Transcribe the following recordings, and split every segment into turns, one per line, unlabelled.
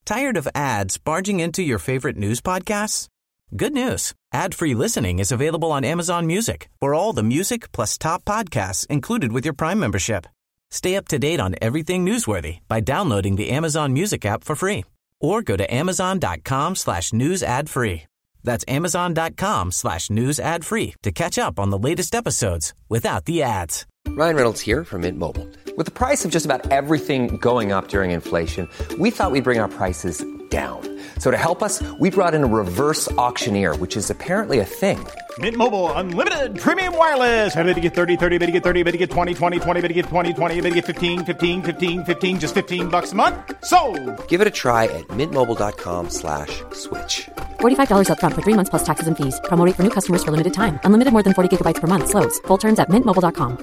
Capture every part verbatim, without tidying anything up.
Tired of ads barging into your favorite news podcasts? Good news. Ad-free listening is available on Amazon Music for all the music plus top podcasts included with your Prime membership. Stay up to date on everything newsworthy by downloading the Amazon Music app for free or go to amazon.com slash news ad free. That's amazon.com slash news ad free to catch up on the latest episodes without the ads.
Ryan Reynolds here from Mint Mobile. With the price of just about everything going up during inflation, we thought we'd bring our prices down. So to help us, we brought in a reverse auctioneer, which is apparently a thing.
Mint Mobile Unlimited Premium Wireless. How to get thirty, thirty, how to get thirty, how to get twenty, twenty, twenty, how to get twenty, twenty, how to get fifteen, fifteen, fifteen, fifteen, just fifteen bucks a month? Sold! Give it a try at mintmobile.com slash switch.
forty-five dollars up front for three months plus taxes and fees. Promo rate for new customers for limited time. Unlimited more than forty gigabytes per month. Slows full terms at mint mobile dot com.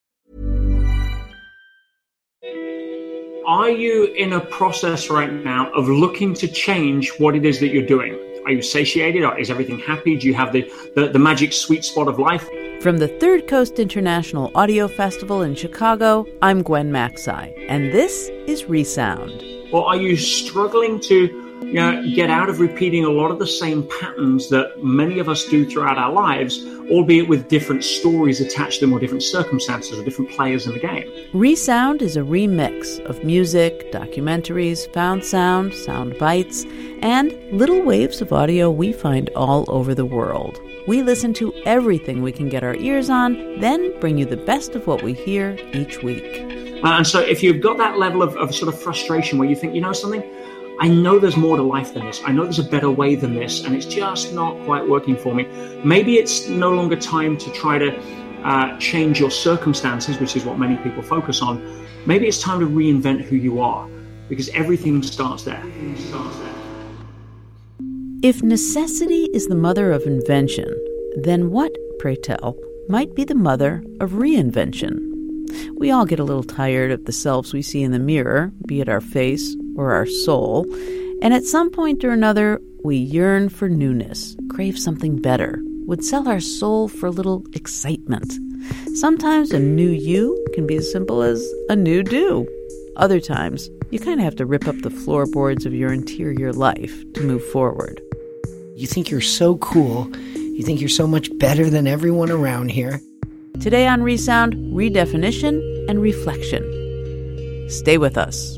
Are you in a process right now of looking to change what it is that you're doing? Are you satiated? Or is everything happy? Do you have the, the, the magic sweet spot of life?
From the Third Coast International Audio Festival in Chicago, I'm Gwen Macsai, and this is Resound.
Or are you struggling to you know, get out of repeating a lot of the same patterns that many of us do throughout our lives, albeit with different stories attached to them or different circumstances or different players in the game?
Resound is a remix of music, documentaries, found sound, sound bites, and little waves of audio we find all over the world. We listen to everything we can get our ears on, then bring you the best of what we hear each week.
Uh, and so if you've got that level of, of sort of frustration where you think, you know something, I know there's more to life than this. I know there's a better way than this, and it's just not quite working for me. Maybe it's no longer time to try to uh, change your circumstances, which is what many people focus on. Maybe it's time to reinvent who you are, because everything starts there. Everything starts there.
If necessity is the mother of invention, then what, pray tell, might be the mother of reinvention? We all get a little tired of the selves we see in the mirror, be it our face or our soul, and at some point or another, we yearn for newness, crave something better, would sell our soul for a little excitement. Sometimes a new you can be as simple as a new do. Other times, you kind of have to rip up the floorboards of your interior life to move forward.
You think you're so cool. You think you're so much better than everyone around here.
Today on Resound, redefinition and reflection. Stay with us.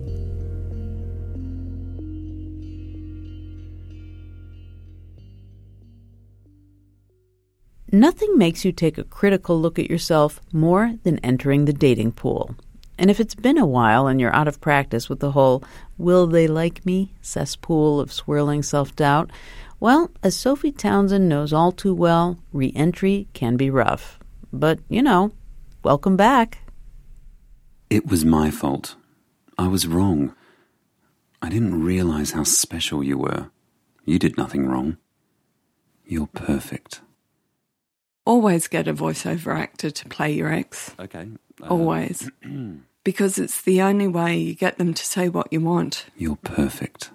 Nothing makes you take a critical look at yourself more than entering the dating pool. And if it's been a while and you're out of practice with the whole will they like me cesspool of swirling self-doubt, well, as Sophie Townsend knows all too well, re-entry can be rough. But, you know, welcome back.
It was my fault. I was wrong. I didn't realize how special you were. You did nothing wrong. You're perfect.
Always get a voiceover actor to play your ex.
Okay. Uh,
Always. Because it's the only way you get them to say what you want.
You're perfect.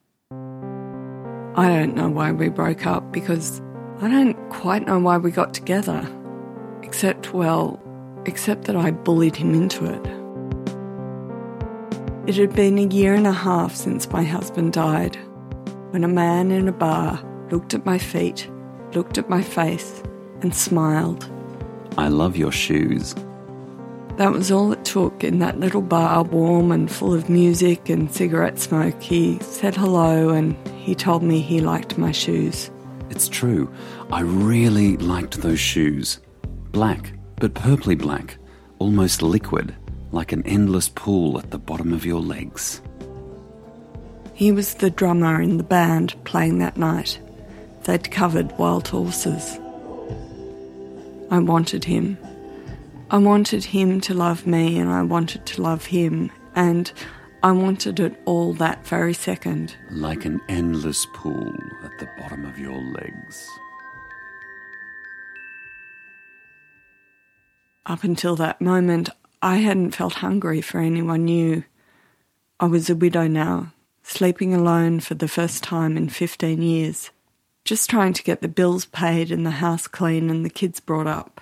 I don't know why we broke up because I don't quite know why we got together. Except, well, except that I bullied him into it. It had been a year and a half since my husband died, when a man in a bar looked at my feet, looked at my face, and smiled.
I love your shoes.
That was all it took in that little bar, warm and full of music and cigarette smoke. He said hello and he told me he liked my shoes.
It's true. I really liked those shoes. Black, but purpley black, almost liquid, like an endless pool at the bottom of your legs.
He was the drummer in the band playing that night. They'd covered Wild Horses. I wanted him. I wanted him to love me and I wanted to love him, and I wanted it all that very second.
Like an endless pool at the bottom of your legs.
Up until that moment, I hadn't felt hungry for anyone new. I was a widow now, sleeping alone for the first time in fifteen years, just trying to get the bills paid and the house clean and the kids brought up.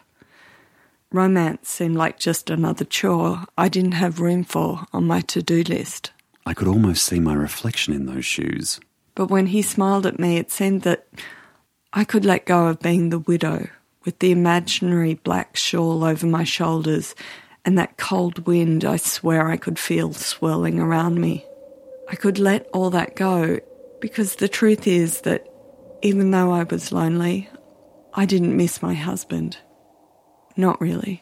Romance seemed like just another chore I didn't have room for on my to-do list.
I could almost see my reflection in those shoes.
But when he smiled at me, it seemed that I could let go of being the widow with the imaginary black shawl over my shoulders and that cold wind I swear I could feel swirling around me. I could let all that go because the truth is that even though I was lonely, I didn't miss my husband. Not really.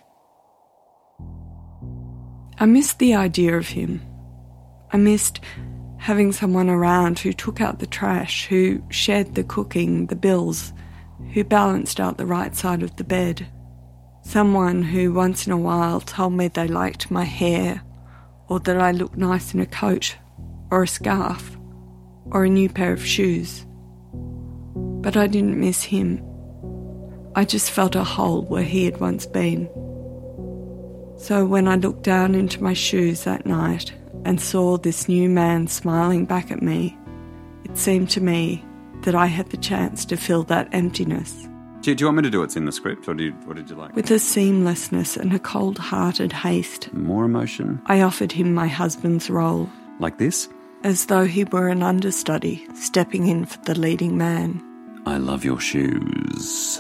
I missed the idea of him. I missed having someone around who took out the trash, who shared the cooking, the bills, who balanced out the right side of the bed. Someone who once in a while told me they liked my hair, or that I looked nice in a coat, or a scarf, or a new pair of shoes. But I didn't miss him. I just felt a hole where he had once been. So when I looked down into my shoes that night and saw this new man smiling back at me, it seemed to me that I had the chance to fill that emptiness.
Do, do you want me to do what's in the script, or do you, what did you like?
With a seamlessness and a cold-hearted haste.
More emotion?
I offered him my husband's role.
Like this?
As though he were an understudy, stepping in for the leading man.
I love your shoes.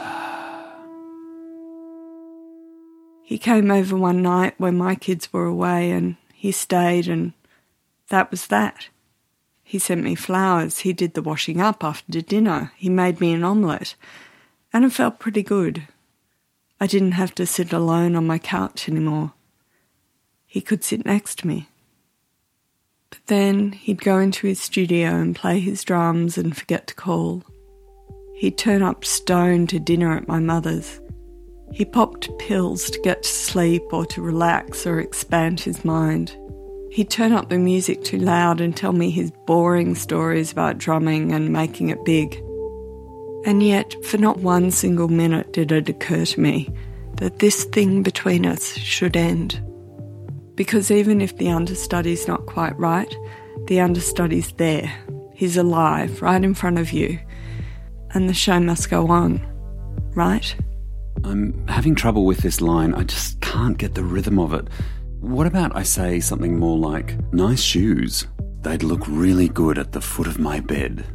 He came over one night when my kids were away and he stayed, and that was that. He sent me flowers, he did the washing up after dinner, he made me an omelette, and it felt pretty good. I didn't have to sit alone on my couch anymore. He could sit next to me. But then he'd go into his studio and play his drums and forget to call. He'd turn up stoned to dinner at my mother's. He popped pills to get to sleep or to relax or expand his mind. He'd turn up the music too loud and tell me his boring stories about drumming and making it big. And yet, for not one single minute did it occur to me that this thing between us should end. Because even if the understudy's not quite right, the understudy's there. He's alive, right in front of you. And the show must go on, right?
I'm having trouble with this line. I just can't get the rhythm of it. What about I say something more like, nice shoes. They'd look really good at the foot of my bed.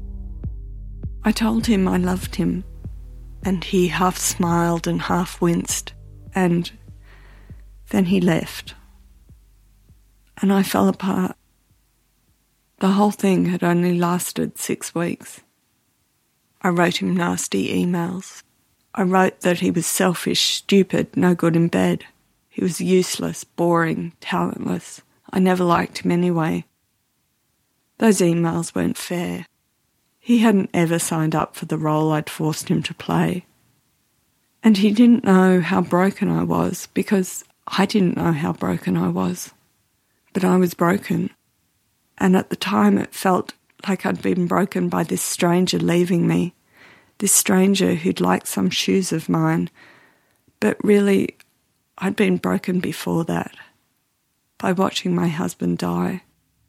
I told him I loved him, and he half smiled and half winced, and then he left. And I fell apart. The whole thing had only lasted six weeks. I wrote him nasty emails. I wrote that he was selfish, stupid, no good in bed. He was useless, boring, talentless. I never liked him anyway. Those emails weren't fair. He hadn't ever signed up for the role I'd forced him to play. And he didn't know how broken I was, because I didn't know how broken I was. But I was broken. And at the time it felt like I'd been broken by this stranger leaving me. This stranger who'd liked some shoes of mine, but really I'd been broken before that, by watching my husband die.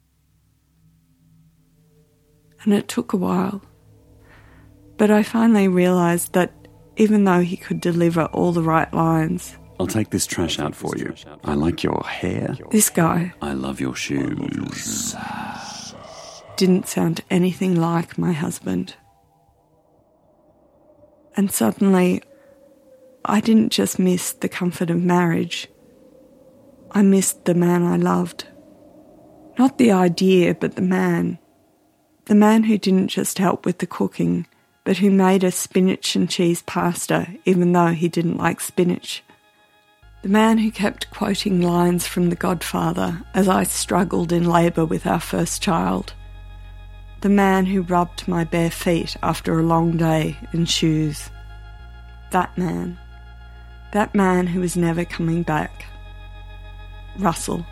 And it took a while, but I finally realised that even though he could deliver all the right lines...
I'll take this trash out for you. I like your hair.
This guy...
I love your shoes.
Didn't sound anything like my husband. And suddenly, I didn't just miss the comfort of marriage. I missed the man I loved. Not the idea, but the man. The man who didn't just help with the cooking, but who made us spinach and cheese pasta even though he didn't like spinach. The man who kept quoting lines from The Godfather as I struggled in labour with our first child. The man who rubbed my bare feet after a long day in shoes. That man. That man who was never coming back. Russell.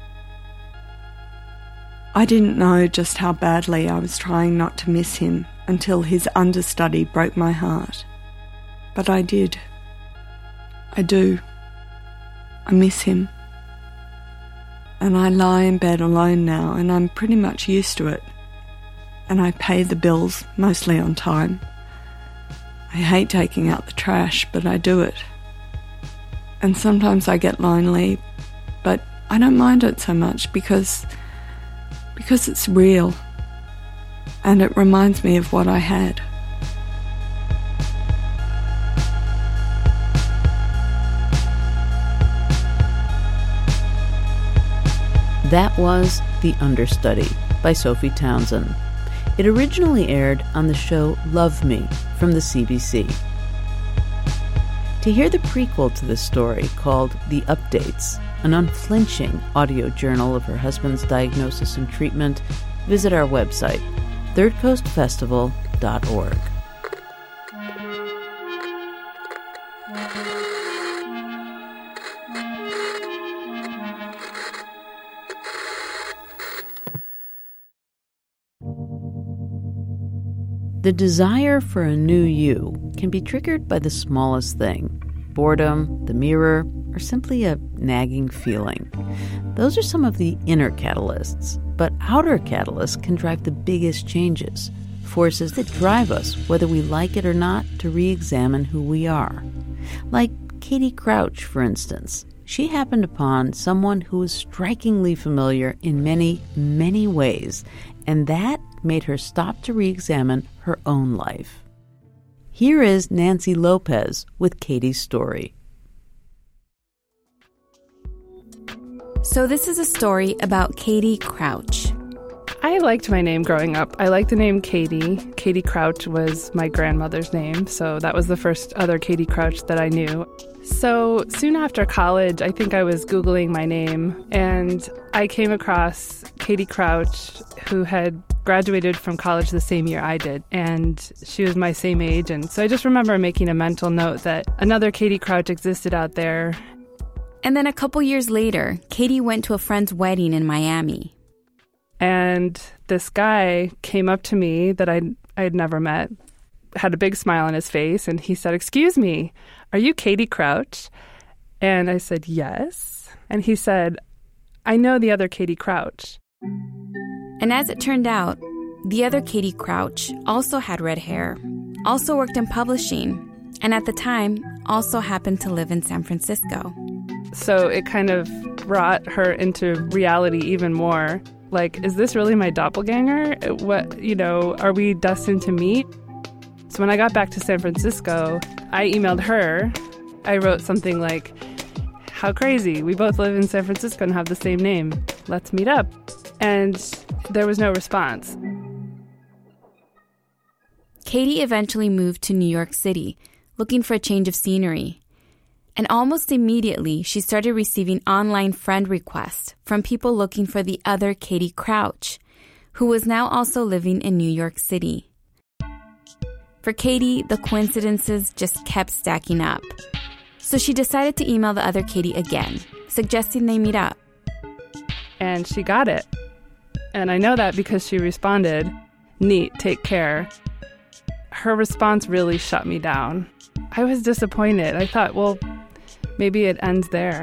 I didn't know just how badly I was trying not to miss him until his understudy broke my heart. But I did. I do. I miss him. And I lie in bed alone now, and I'm pretty much used to it. And I pay the bills, mostly on time. I hate taking out the trash, but I do it. And sometimes I get lonely, but I don't mind it so much because because it's real, and it reminds me of what I had.
That was The Understudy by Sophie Townsend. It originally aired on the show Love Me from the C B C. To hear the prequel to this story, called The Updates, an unflinching audio journal of her husband's diagnosis and treatment, visit our website, third coast festival dot org. The desire for a new you can be triggered by the smallest thing: boredom, the mirror, or simply a nagging feeling. Those are some of the inner catalysts, but outer catalysts can drive the biggest changes, forces that drive us, whether we like it or not, to re-examine who we are. Like Katie Crouch, for instance. She happened upon someone who was strikingly familiar in many, many ways, and that made her stop to re-examine her own life. Here is Nancy Lopez with Katie's story.
So this is a story about Katie Crouch.
I liked my name growing up. I liked the name Katie. Katie Crouch was my grandmother's name, so that was the first other Katie Crouch that I knew. So soon after college, I think I was Googling my name, and I came across Katie Crouch, who had graduated from college the same year I did, and she was my same age. And so I just remember making a mental note that another Katie Crouch existed out there.
And then a couple years later, Katie went to a friend's wedding in Miami.
And this guy came up to me that I'd, I'd never met, had a big smile on his face, and he said, "Excuse me, are you Katie Crouch?" And I said, "Yes." And he said, "I know the other Katie Crouch."
And as it turned out, the other Katie Crouch also had red hair, also worked in publishing, and at the time also happened to live in San Francisco.
So it kind of brought her into reality even more. Like, is this really my doppelganger? What, you know, are we destined to meet? So when I got back to San Francisco, I emailed her. I wrote something like, "How crazy, we both live in San Francisco and have the same name. Let's meet up." And there was no response.
Katie eventually moved to New York City, looking for a change of scenery. And almost immediately, she started receiving online friend requests from people looking for the other Katie Crouch, who was now also living in New York City. For Katie, the coincidences just kept stacking up. So she decided to email the other Katie again, suggesting they meet up.
And she got it. And I know that because she responded, "Neat, take care." Her response really shut me down. I was disappointed. I thought, well, maybe it ends there.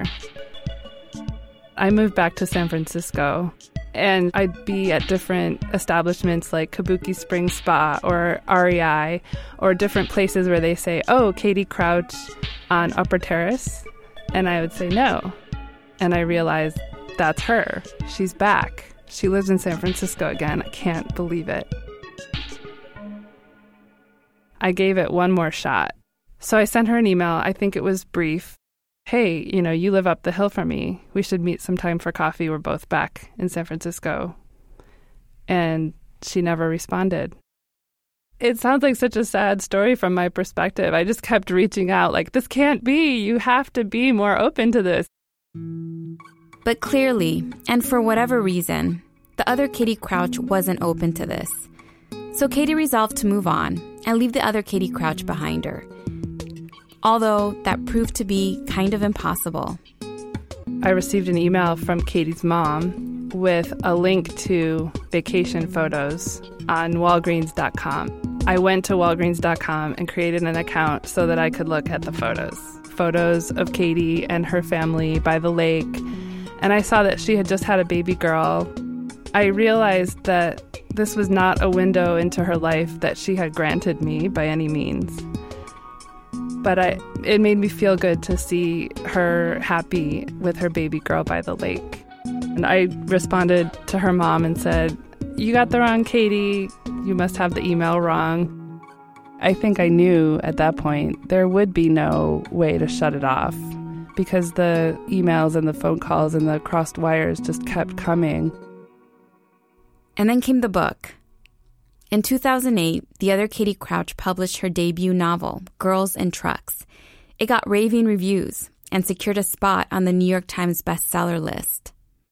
I moved back to San Francisco, and I'd be at different establishments like Kabuki Springs Spa or R E I, or different places where they say, "Oh, Katie Crouch on Upper Terrace." And I would say no. And I realized that's her. She's back. She lives in San Francisco again. I can't believe it. I gave it one more shot. So I sent her an email. I think it was brief. "Hey, you know, you live up the hill from me. We should meet sometime for coffee. We're both back in San Francisco." And she never responded. It sounds like such a sad story from my perspective. I just kept reaching out like, this can't be. You have to be more open to this.
But clearly, and for whatever reason, the other Katie Crouch wasn't open to this. So Katie resolved to move on and leave the other Katie Crouch behind her. Although that proved to be kind of impossible.
I received an email from Katie's mom with a link to vacation photos on Walgreens dot com. I went to Walgreens dot com and created an account so that I could look at the photos. Photos of Katie and her family by the lake. And I saw that she had just had a baby girl. I realized that this was not a window into her life that she had granted me by any means. But I, it made me feel good to see her happy with her baby girl by the lake. And I responded to her mom and said, "You got the wrong Katie. You must have the email wrong." I think I knew at that point there would be no way to shut it off because the emails and the phone calls and the crossed wires just kept coming.
And then came the book. In two thousand eight, the other Katie Crouch published her debut novel, Girls and Trucks. It got raving reviews and secured a spot on the New York Times bestseller list.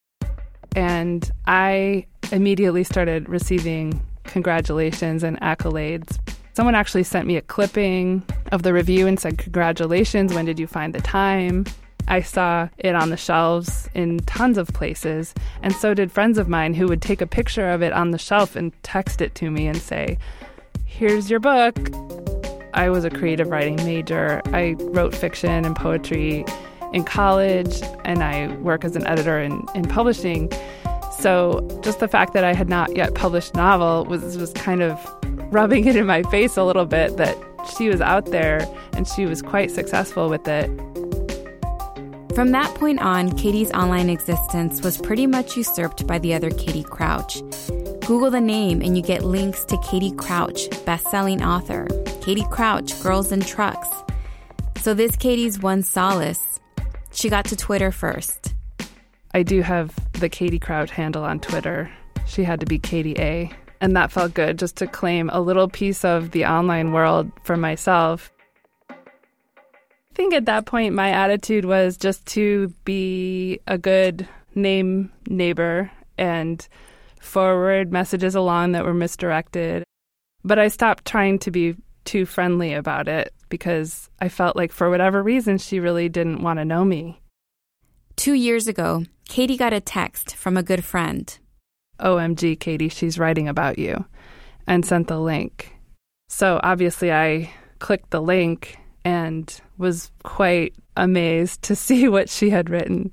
And I immediately started receiving congratulations and accolades. Someone actually sent me a clipping of the review and said, "Congratulations, when did you find the time?" I saw it on the shelves in tons of places, and so did friends of mine who would take a picture of it on the shelf and text it to me and say, "Here's your book." I was a creative writing major. I wrote fiction and poetry in college, and I work as an editor in, in publishing. So just the fact that I had not yet published a novel was, was kind of rubbing it in my face a little bit that she was out there and she was quite successful with it.
From that point on, Katie's online existence was pretty much usurped by the other Katie Crouch. Google the name and you get links to Katie Crouch, best-selling author, Katie Crouch, Girls and Trucks. So this Katie's one solace. She got to Twitter first.
I do have the Katie Crouch handle on Twitter. She had to be Katie A. And that felt good, just to claim a little piece of the online world for myself. I think at that point, my attitude was just to be a good name neighbor and forward messages along that were misdirected. But I stopped trying to be too friendly about it because I felt like for whatever reason, she really didn't want to know me.
Two years ago, Katie got a text from a good friend.
O M G, Katie, she's writing about you, and sent the link. So obviously I clicked the link and was quite amazed to see what she had written.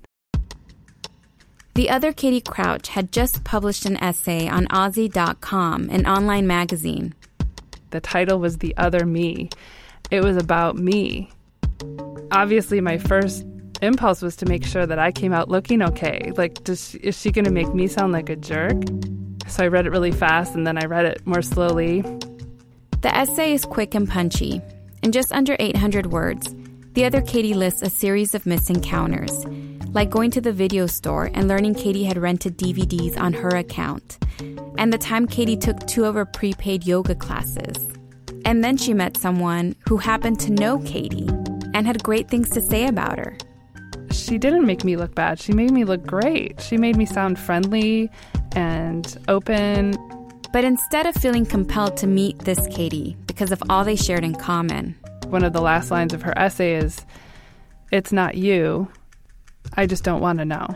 The other Katie Crouch had just published an essay on Aussie dot com, an online magazine.
The title was The Other Me. It was about me. Obviously, my first impulse was to make sure that I came out looking okay. Like, does she, is she going to make me sound like a jerk? So I read it really fast, and then I read it more slowly.
The essay is quick and punchy. In just under eight hundred words, the other Katie lists a series of misencounters, like going to the video store and learning Katie had rented D V Ds on her account, and the time Katie took two of her prepaid yoga classes. And then she met someone who happened to know Katie and had great things to say about her.
She didn't make me look bad. She made me look great. She made me sound friendly and open.
But instead of feeling compelled to meet this Katie because of all they shared in common.
One of the last lines of her essay is, "It's not you. I just don't want to know."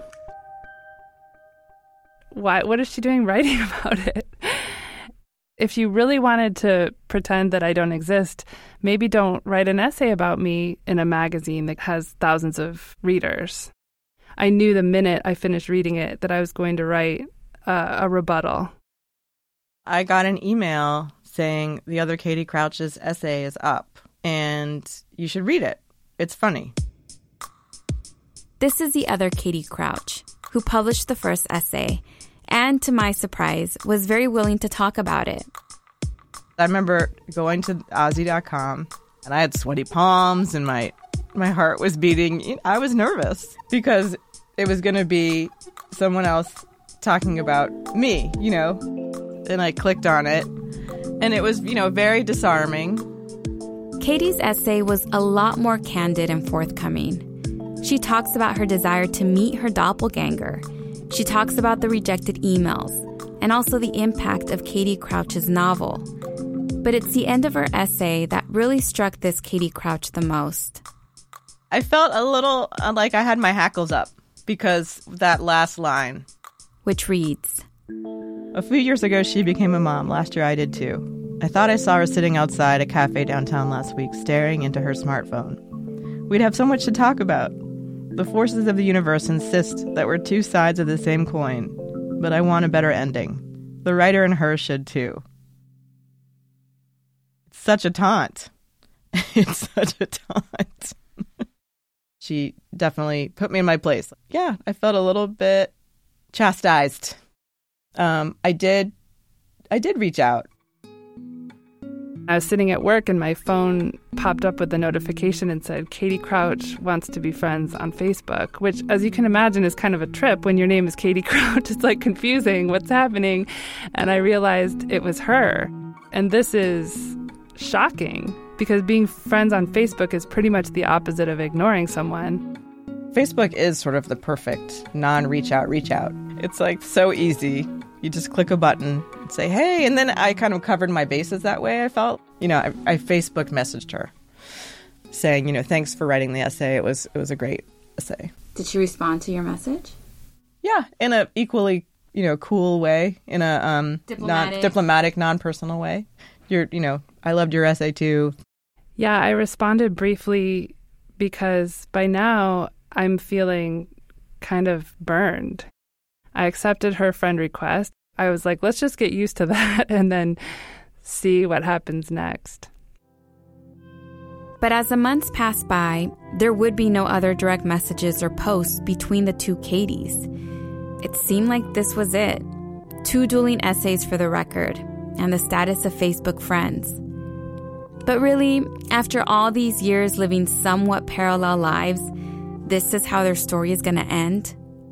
Why? What is she doing writing about it? If you really wanted to pretend that I don't exist, maybe don't write an essay about me in a magazine that has thousands of readers. I knew the minute I finished reading it that I was going to write uh, a rebuttal.
I got an email saying the other Katie Crouch's essay is up and you should read it. It's funny.
This is the other Katie Crouch, who published the first essay, and to my surprise, was very willing to talk about it.
I remember going to Aussie dot com, and I had sweaty palms, and my my heart was beating. I was nervous because it was going to be someone else talking about me, you know. And I clicked on it, and it was, you know, very disarming.
Katie's essay was a lot more candid and forthcoming. She talks about her desire to meet her doppelganger. She talks about the rejected emails and also the impact of Katie Crouch's novel. But it's the end of her essay that really struck this Katie Crouch the most.
I felt a little like I had my hackles up because that last line.
Which reads,
"A few years ago, she became a mom. Last year, I did too. I thought I saw her sitting outside a cafe downtown last week, staring into her smartphone. We'd have so much to talk about. The forces of the universe insist that we're two sides of the same coin, but I want a better ending. The writer and her should too." It's such a taunt. It's such a taunt. She definitely put me in my place. Yeah, I felt a little bit chastised. Um, I did, I did reach out.
I was sitting at work and my phone popped up with a notification and said, Katie Crouch wants to be friends on Facebook, which, as you can imagine, is kind of a trip when your name is Katie Crouch. It's like confusing. What's happening? And I realized it was her. And this is shocking because being friends on Facebook is pretty much the opposite of ignoring someone.
Facebook is sort of the perfect non-reach out, reach out. It's like so easy. You just click a button and say, hey, and then I kind of covered my bases that way, I felt. You know, I, I Facebook messaged her saying, you know, thanks for writing the essay. It was it was a great essay.
Did she respond to your message?
Yeah, in a equally, you know, cool way, in a um,
diplomatic,
non, diplomatic, non-personal way. You're, you know, I loved your essay too.
Yeah, I responded briefly because by now I'm feeling kind of burned. I accepted her friend request. I was like, let's just get used to that and then see what happens next.
But as the months passed by, there would be no other direct messages or posts between the two Katies. It seemed like this was it. Two dueling essays for the record and the status of Facebook friends. But really, after all these years living somewhat parallel lives, this is how their story is going to end?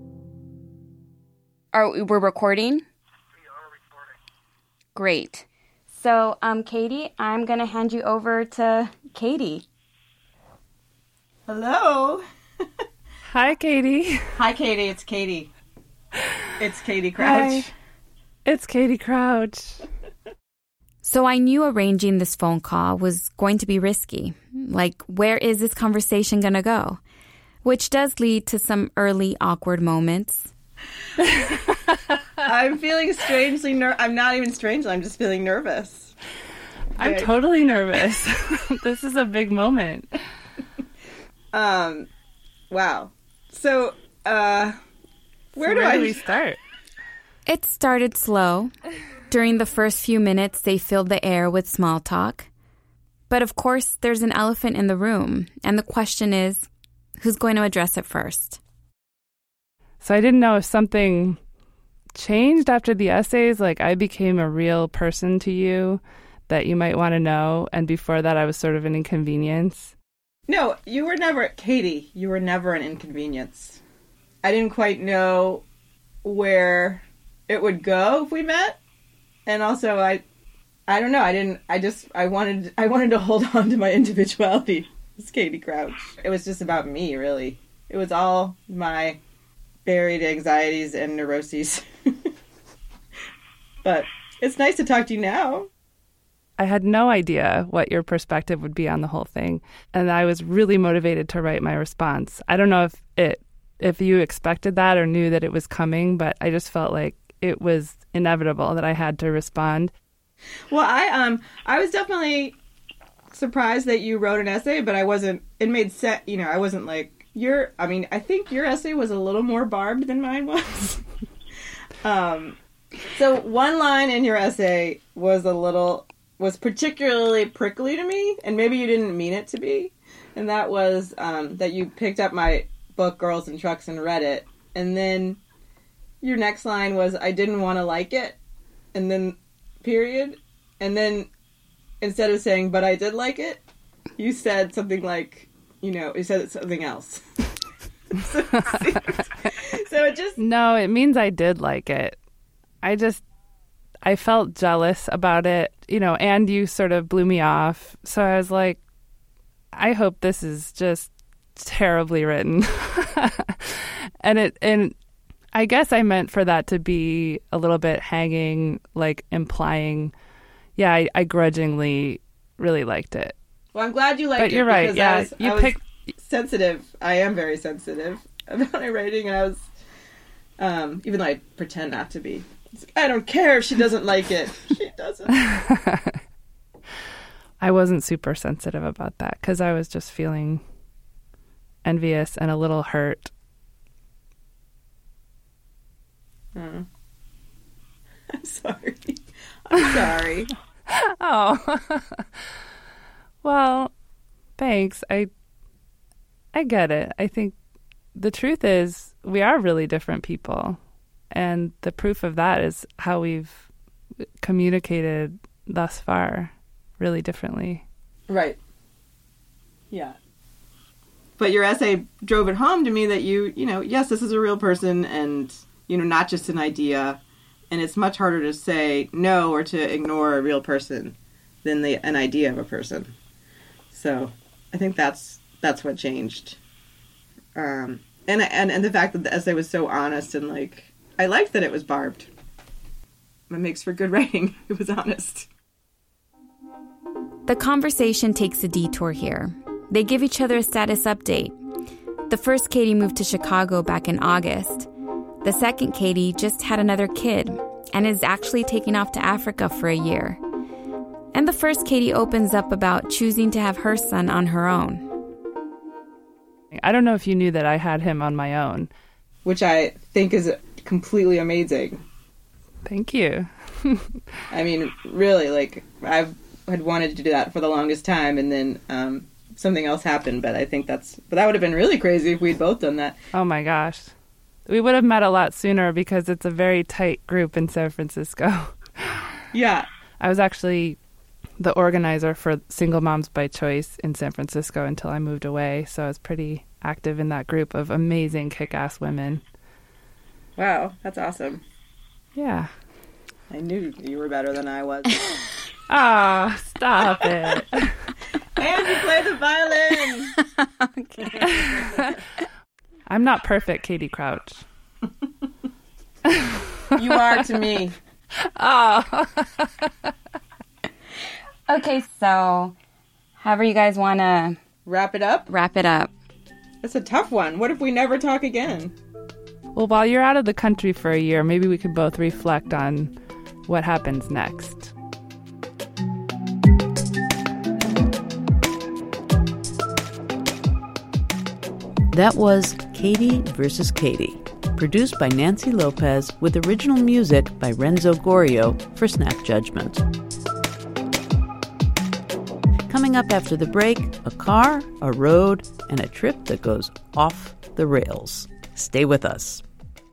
Are we're recording? We
are recording.
Great. So, um, Katie, I'm going to hand you over to Katie.
Hello.
Hi, Katie.
Hi, Katie. It's Katie. It's Katie Crouch.
Hi. It's Katie Crouch.
So I knew arranging this phone call was going to be risky. Like, where is this conversation going to go? Which does lead to some early awkward moments.
I'm feeling strangely ner- I'm not even strangely, I'm just feeling nervous.
I'm okay. Totally nervous. This is a big moment.
Um, wow. So, uh, where
so
do
where
I
do we start?
It started slow. During the first few minutes, they filled the air with small talk. But of course, there's an elephant in the room, and the question is, who's going to address it first?
So I didn't know if something changed after the essays, like I became a real person to you that you might want to know, and before that I was sort of an inconvenience.
No, you were never, Katie, you were never an inconvenience. I didn't quite know where it would go if we met, and also I, I don't know, I didn't, I just, I wanted, I wanted to hold on to my individuality. It's Katie Crouch. It was just about me, really. It was all my buried anxieties and neuroses. But it's nice to talk to you now.
I had no idea what your perspective would be on the whole thing, and I was really motivated to write my response. I don't know if it if you expected that or knew that it was coming, but I just felt like it was inevitable that I had to respond.
Well, I um I was definitely surprised that you wrote an essay, but I wasn't, it made sense, you know, I wasn't like, your, I mean, I think your essay was a little more barbed than mine was. um, so one line in your essay was a little, was particularly prickly to me, and maybe you didn't mean it to be, and that was um, that you picked up my book, Girls and Trucks, and read it, and then your next line was, I didn't want to like it, and then, period, and then instead of saying, but I did like it, you said something like, you know, you said something else. so, so it just...
No, it means I did like it. I just, I felt jealous about it, you know, and you sort of blew me off. So I was like, I hope this is just terribly written. and it, and I guess I meant for that to be a little bit hanging, like implying, yeah, I, I grudgingly really liked it.
Well, I'm glad you liked it.
But you're right. Yeah,
I was,
you
I was
picked
sensitive. I am very sensitive about my writing, and I was, um, even though I pretend not to be. I don't care if she doesn't like it. She doesn't.
I wasn't super sensitive about that because I was just feeling envious and a little hurt.
Hmm. I'm sorry. I'm sorry.
Oh. Well, thanks. I I get it. I think the truth is we are really different people. And the proof of that is how we've communicated thus far really differently.
Right. Yeah. But your essay drove it home to me that you, you know, yes, this is a real person and, you know, not just an idea. And it's much harder to say no or to ignore a real person than the an idea of a person. So I think that's that's what changed. Um, and, and, and the fact that the essay was so honest and, like, I liked that it was barbed. It makes for good writing. It was honest.
The conversation takes a detour here. They give each other a status update. The first Katie moved to Chicago back in August. The second Katie just had another kid and is actually taking off to Africa for a year. And the first Katie opens up about choosing to have her son on her own.
I don't know if you knew that I had him on my own.
Which I think is completely amazing.
Thank you.
I mean, really, like, I've had wanted to do that for the longest time, and then um, something else happened, but I think that's... But that would have been really crazy if we'd both done that.
Oh, my gosh. We would have met a lot sooner because it's a very tight group in San Francisco.
Yeah.
I was actually the organizer for Single Moms by Choice in San Francisco until I moved away, so I was pretty active in that group of amazing kick-ass women.
Wow, that's awesome.
Yeah.
I knew you were better than I was.
Ah, oh, stop it.
And you play the violin.
Okay. I'm not perfect, Katie Crouch.
You are to me.
Oh. Okay, so however you guys want to...
Wrap it up?
Wrap it up.
That's a tough one. What if we never talk again?
Well, while you're out of the country for a year, maybe we could both reflect on what happens next.
That was Katie versus Katie, produced by Nancy Lopez with original music by Renzo Gorio for Snap Judgment. Coming up after the break, a car, a road, and a trip that goes off the rails. Stay with us.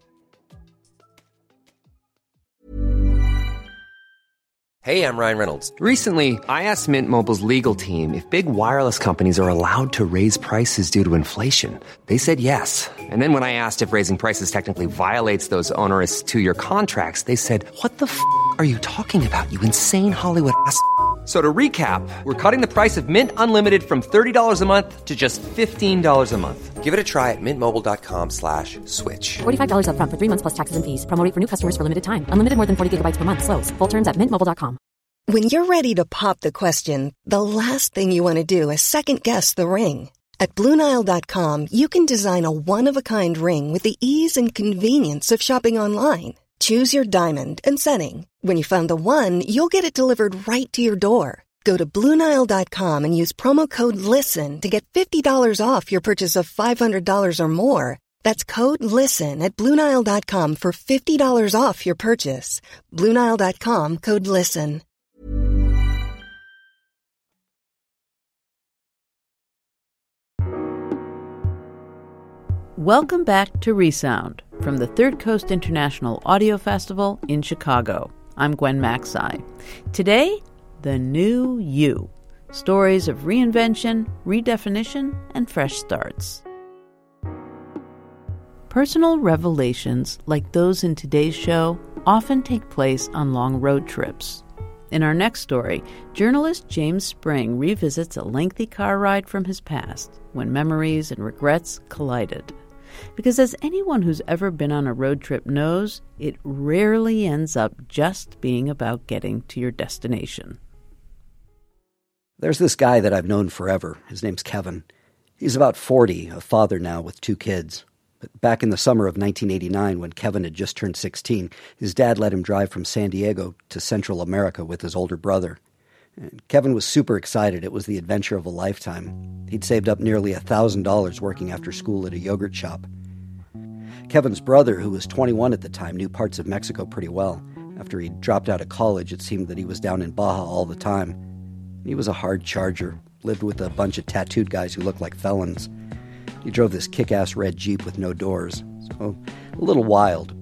Hey, I'm Ryan Reynolds. Recently, I asked Mint Mobile's legal team if big wireless companies are allowed to raise prices due to inflation. They said yes. And then when I asked if raising prices technically violates those onerous two-year contracts, they said, what the f*** are you talking about, you insane Hollywood ass f- So to recap, we're cutting the price of Mint Unlimited from thirty dollars a month to just fifteen dollars a month. Give it a try at mintmobile.com slash switch.
forty-five dollars up front for three months plus taxes and fees. Promo rate for new customers for limited time. Unlimited more than forty gigabytes per month. Slows full terms at mint mobile dot com.
When you're ready to pop the question, the last thing you want to do is second-guess the ring. At Blue Nile dot com, you can design a one-of-a-kind ring with the ease and convenience of shopping online. Choose your diamond and setting. When you find the one, you'll get it delivered right to your door. Go to Blue Nile dot com and use promo code LISTEN to get fifty dollars off your purchase of five hundred dollars or more. That's code LISTEN at Blue Nile dot com for fifty dollars off your purchase. Blue Nile dot com, code LISTEN.
Welcome back to Resound from the Third Coast International Audio Festival in Chicago. I'm Gwen Macsai. Today, the new you. Stories of reinvention, redefinition, and fresh starts. Personal revelations like those in today's show often take place on long road trips. In our next story, journalist James Spring revisits a lengthy car ride from his past when memories and regrets collided. Because as anyone who's ever been on a road trip knows, it rarely ends up just being about getting to your destination.
There's this guy that I've known forever. His name's Kevin. He's about forty, a father now with two kids. But back in the summer of nineteen eighty-nine, when Kevin had just turned sixteen, his dad let him drive from San Diego to Central America with his older brother. And Kevin was super excited. It was the adventure of a lifetime. He'd saved up nearly one thousand dollars working after school at a yogurt shop. Kevin's brother, who was twenty-one at the time, knew parts of Mexico pretty well. After he dropped out of college, it seemed that he was down in Baja all the time. He was a hard charger, lived with a bunch of tattooed guys who looked like felons. He drove this kick-ass red Jeep with no doors. So, a little wild, but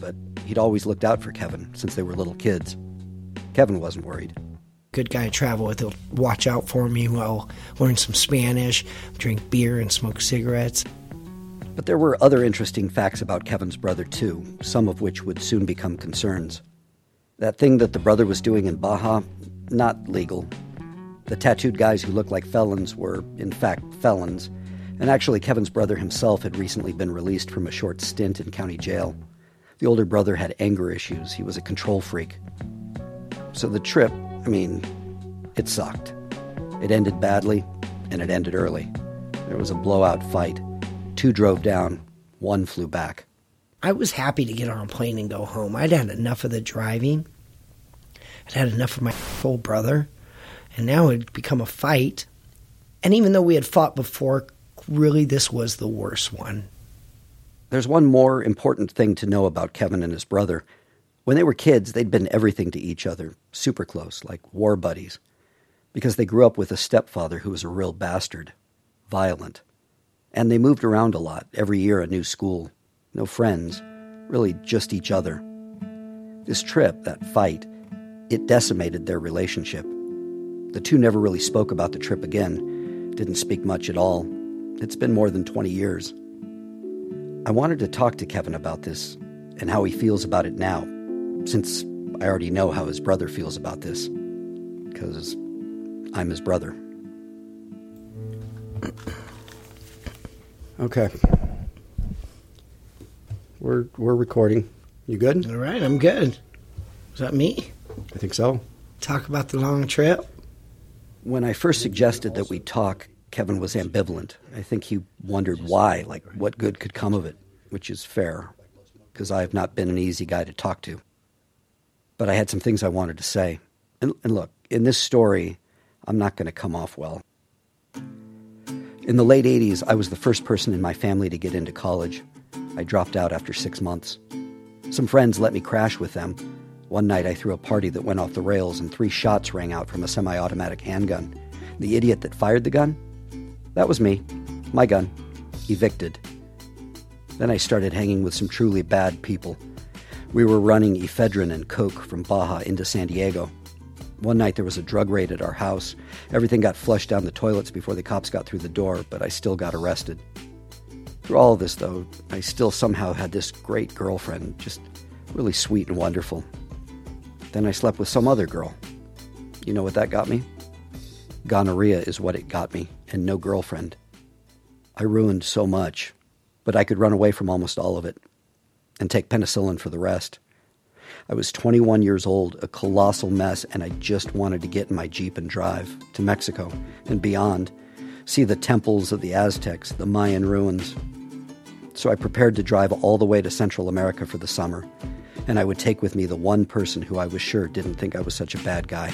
He'd always looked out for Kevin since they were little kids. Kevin wasn't worried.
Good guy to travel with. He'll watch out for me while learn some Spanish, drink beer, and smoke cigarettes.
But there were other interesting facts about Kevin's brother, too, some of which would soon become concerns. That thing that the brother was doing in Baja, not legal. The tattooed guys who looked like felons were, in fact, felons. And actually, Kevin's brother himself had recently been released from a short stint in county jail. The older brother had anger issues. He was a control freak. So the trip, I mean, it sucked. It ended badly, and it ended early. There was a blowout fight. Two drove down. One flew back.
I was happy to get on a plane and go home. I'd had enough of the driving. I'd had enough of my full brother. And now it had become a fight. And even though we had fought before, really this was the worst one.
There's one more important thing to know about Kevin and his brother. When they were kids, they'd been everything to each other, super close, like war buddies. Because they grew up with a stepfather who was a real bastard, violent. And they moved around a lot, every year a new school. No friends, really just each other. This trip, that fight, it decimated their relationship. The two never really spoke about the trip again, didn't speak much at all. It's been more than twenty years. I wanted to talk to Kevin about this and how he feels about it now, since I already know how his brother feels about this, because I'm his brother. Okay. We're we're recording. You good?
All right, I'm good. Is that me?
I think so.
Talk about the long trip?
When I first suggested that we talk, Kevin was ambivalent. I think he wondered why, like what good could come of it, which is fair, because I have not been an easy guy to talk to. But I had some things I wanted to say. And, and look, in this story, I'm not going to come off well. In the late eighties, I was the first person in my family to get into college. I dropped out after six months. Some friends let me crash with them. One night I threw a party that went off the rails and three shots rang out from a semi-automatic handgun. The idiot that fired the gun? That was me. My gun. Evicted. Then I started hanging with some truly bad people. We were running ephedrine and coke from Baja into San Diego. One night there was a drug raid at our house. Everything got flushed down the toilets before the cops got through the door, but I still got arrested. Through all of this, though, I still somehow had this great girlfriend, just really sweet and wonderful. Then I slept with some other girl. You know what that got me? Gonorrhea is what it got me, and no girlfriend. I ruined so much, but I could run away from almost all of it, and take penicillin for the rest. I was twenty-one years old, a colossal mess, and I just wanted to get in my Jeep and drive to Mexico and beyond, see the temples of the Aztecs, the Mayan ruins. So I prepared to drive all the way to Central America for the summer, and I would take with me the one person who I was sure didn't think I was such a bad guy.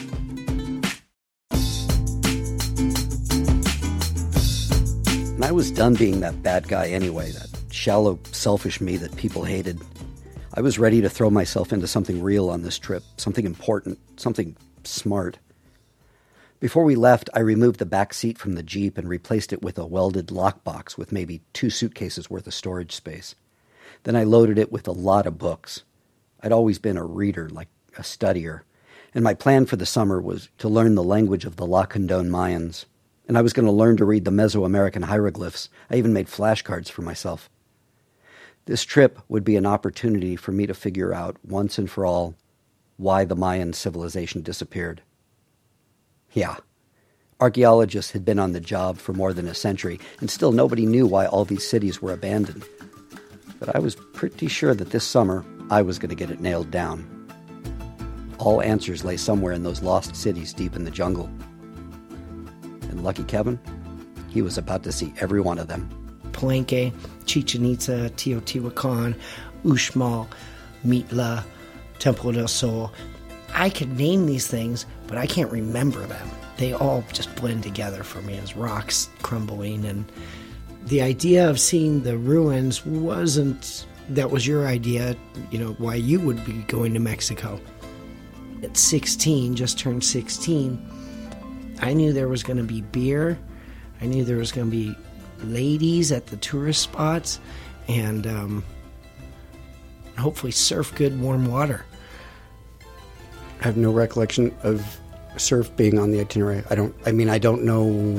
And I was done being that bad guy anyway, that shallow, selfish me that people hated. I was ready to throw myself into something real on this trip, something important, something smart. Before we left, I removed the back seat from the Jeep and replaced it with a welded lockbox with maybe two suitcases worth of storage space. Then I loaded it with a lot of books. I'd always been a reader, like a studier, and my plan for the summer was to learn the language of the Lacandon Mayans. And I was going to learn to read the Mesoamerican hieroglyphs. I even made flashcards for myself. This trip would be an opportunity for me to figure out, once and for all, why the Mayan civilization disappeared. Yeah, archaeologists had been on the job for more than a century, and still nobody knew why all these cities were abandoned. But I was pretty sure that this summer, I was going to get it nailed down. All answers lay somewhere in those lost cities deep in the jungle. And lucky Kevin, he was about to see every one of them.
Palenque, Chichen Itza, Teotihuacan, Uxmal, Mitla, Templo del Sol. I could name these things, but I can't remember them. They all just blend together for me as rocks crumbling. And the idea of seeing the ruins wasn't, that was your idea, you know, why you would be going to Mexico. At sixteen, just turned sixteen, I knew there was going to be beer. I knew there was going to be ladies at the tourist spots, and um, and hopefully surf good, warm water.
I have no recollection of surf being on the itinerary. I don't, I mean, I don't know.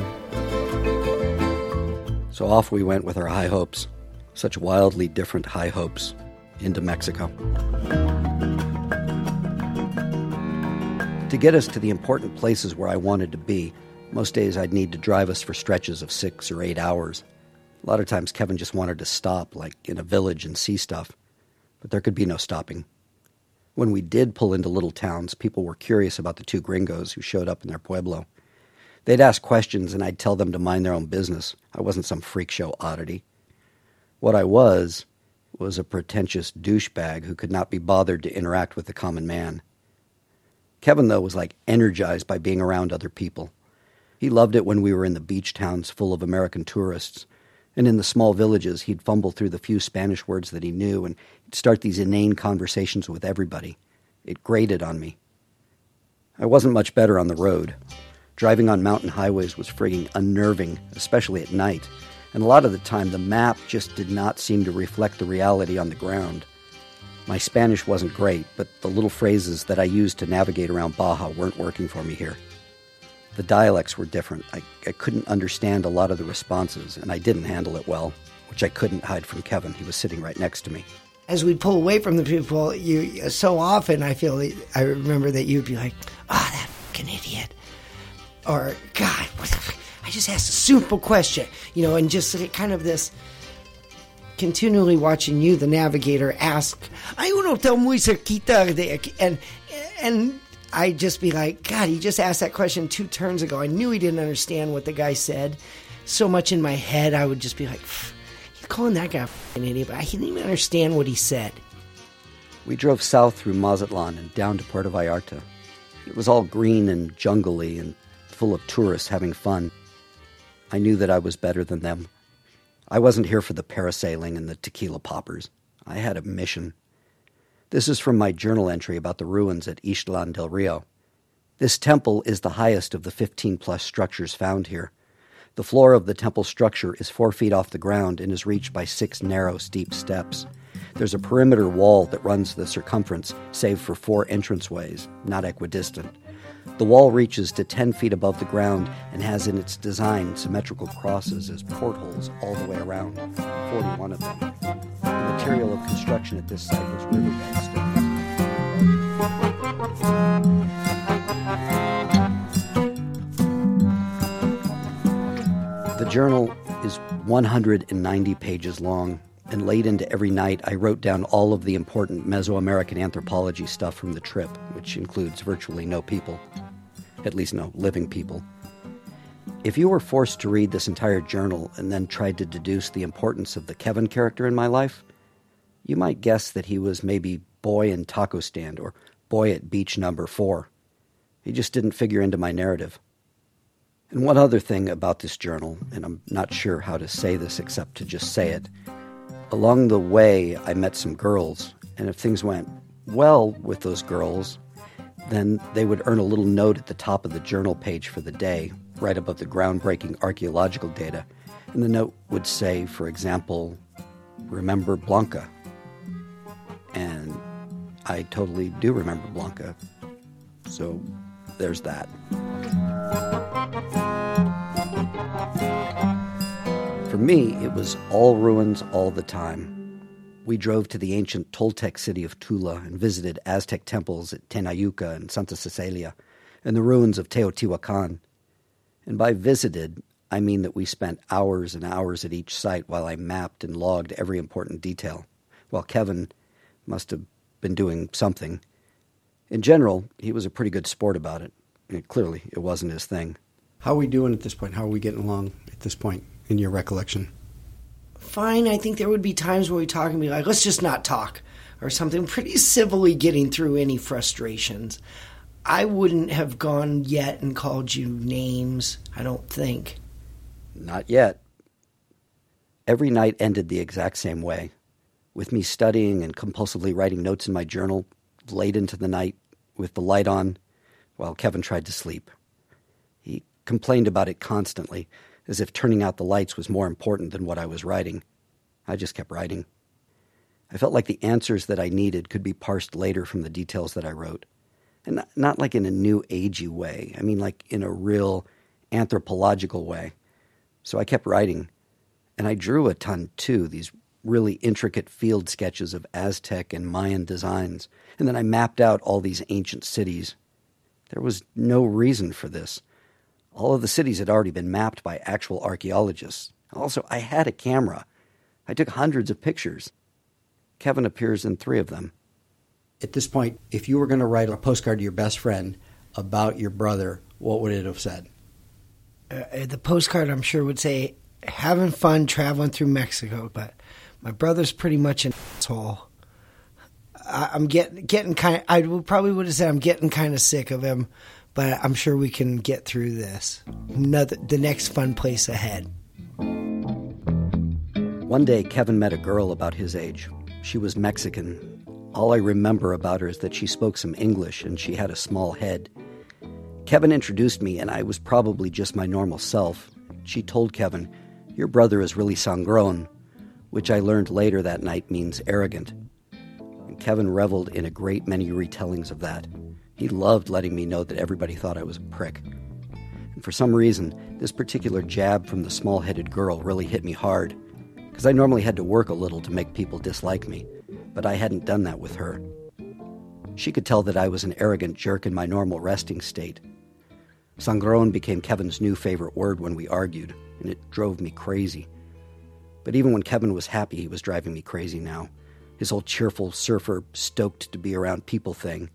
So off we went with our high hopes, such wildly different high hopes, into Mexico. To get us to the important places where I wanted to be, most days I'd need to drive us for stretches of six or eight hours. A lot of times Kevin just wanted to stop, like in a village, and see stuff. But there could be no stopping. When we did pull into little towns, people were curious about the two gringos who showed up in their pueblo. They'd ask questions, and I'd tell them to mind their own business. I wasn't some freak show oddity. What I was, was a pretentious douchebag who could not be bothered to interact with the common man. Kevin, though, was like energized by being around other people. He loved it when we were in the beach towns full of American tourists, and in the small villages he'd fumble through the few Spanish words that he knew, and he'd start these inane conversations with everybody. It grated on me. I wasn't much better on the road. Driving on mountain highways was frigging unnerving, especially at night, and a lot of the time the map just did not seem to reflect the reality on the ground. My Spanish wasn't great, but the little phrases that I used to navigate around Baja weren't working for me here. The dialects were different. I, I couldn't understand a lot of the responses, and I didn't handle it well, which I couldn't hide from Kevin. He was sitting right next to me.
As we'd pull away from the people, you so often I feel, I remember that you'd be like, "Ah, oh, that fucking idiot." Or, "God, what the f- I just asked a simple question," you know, and just kind of this continually watching you, the navigator, ask, "Hay un hotel muy cerquita de aquí," and and I'd just be like, "God, he just asked that question two turns ago." I knew he didn't understand what the guy said. So much in my head, I would just be like, "He's calling that guy an idiot," but I didn't even understand what he said.
We drove south through Mazatlan and down to Puerto Vallarta. It was all green and jungly and full of tourists having fun. I knew that I was better than them. I wasn't here for the parasailing and the tequila poppers. I had a mission. This is from my journal entry about the ruins at Ixtlan del Rio. This temple is the highest of the fifteen-plus structures found here. The floor of the temple structure is four feet off the ground and is reached by six narrow, steep steps. There's a perimeter wall that runs the circumference, save for four entranceways, not equidistant. The wall reaches to ten feet above the ground and has in its design symmetrical crosses as portholes all the way around, forty-one of them. The material of construction at this site was riverbed stone. The journal is one hundred ninety pages long, and late into every night I wrote down all of the important Mesoamerican anthropology stuff from the trip, which includes virtually no people. At least no living people. If you were forced to read this entire journal and then tried to deduce the importance of the Kevin character in my life, you might guess that he was maybe boy in taco stand or boy at beach number four. He just didn't figure into my narrative. And one other thing about this journal, and I'm not sure how to say this except to just say it, along the way I met some girls, and if things went well with those girls, then they would earn a little note at the top of the journal page for the day, right above the groundbreaking archaeological data. And the note would say, for example, "Remember Blanca." And I totally do remember Blanca. So there's that. For me, it was all ruins all the time. We drove to the ancient Toltec city of Tula and visited Aztec temples at Tenayuca and Santa Cecilia and the ruins of Teotihuacan. And by visited, I mean that we spent hours and hours at each site while I mapped and logged every important detail, while Kevin must have been doing something. In general, he was a pretty good sport about it. And clearly, it wasn't his thing.
How are we doing at this point? How are we getting along at this point in your recollection?
Fine. I think there would be times where we talk and be like, "Let's just not talk," or something, pretty civilly getting through any frustrations. I wouldn't have gone yet and called you names, I don't think.
Not yet. Every night ended the exact same way, with me studying and compulsively writing notes in my journal late into the night with the light on while Kevin tried to sleep. He complained about it constantly, as if turning out the lights was more important than what I was writing. I just kept writing. I felt like the answers that I needed could be parsed later from the details that I wrote. And not, not like in a new agey way. I mean like in a real anthropological way. So I kept writing. And I drew a ton too, these really intricate field sketches of Aztec and Mayan designs. And then I mapped out all these ancient cities. There was no reason for this. All of the cities had already been mapped by actual archaeologists. Also, I had a camera. I took hundreds of pictures. Kevin appears in three of them.
At this point, if you were going to write a postcard to your best friend about your brother, what would it have said?
Uh, the postcard, I'm sure, would say, having fun traveling through Mexico, but my brother's pretty much an asshole. I, I'm getting getting kind of, I would, probably would have said I'm getting kind of sick of him, but I'm sure we can get through this. Another, the next fun place ahead.
One day, Kevin met a girl about his age. She was Mexican. All I remember about her is that she spoke some English and she had a small head. Kevin introduced me, and I was probably just my normal self. She told Kevin, "Your brother is really sangrón," which I learned later that night means arrogant. And Kevin reveled in a great many retellings of that. He loved letting me know that everybody thought I was a prick. And for some reason, this particular jab from the small-headed girl really hit me hard, because I normally had to work a little to make people dislike me, but I hadn't done that with her. She could tell that I was an arrogant jerk in my normal resting state. Sangrón became Kevin's new favorite word when we argued, and it drove me crazy. But even when Kevin was happy, he was driving me crazy now. His whole cheerful surfer, stoked to be around people thing.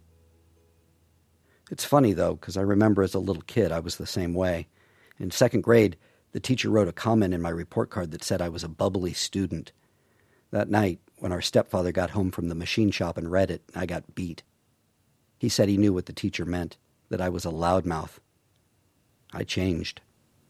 It's funny, though, because I remember as a little kid I was the same way. In second grade, the teacher wrote a comment in my report card that said I was a bubbly student. That night, when our stepfather got home from the machine shop and read it, I got beat. He said he knew what the teacher meant, that I was a loudmouth. I changed.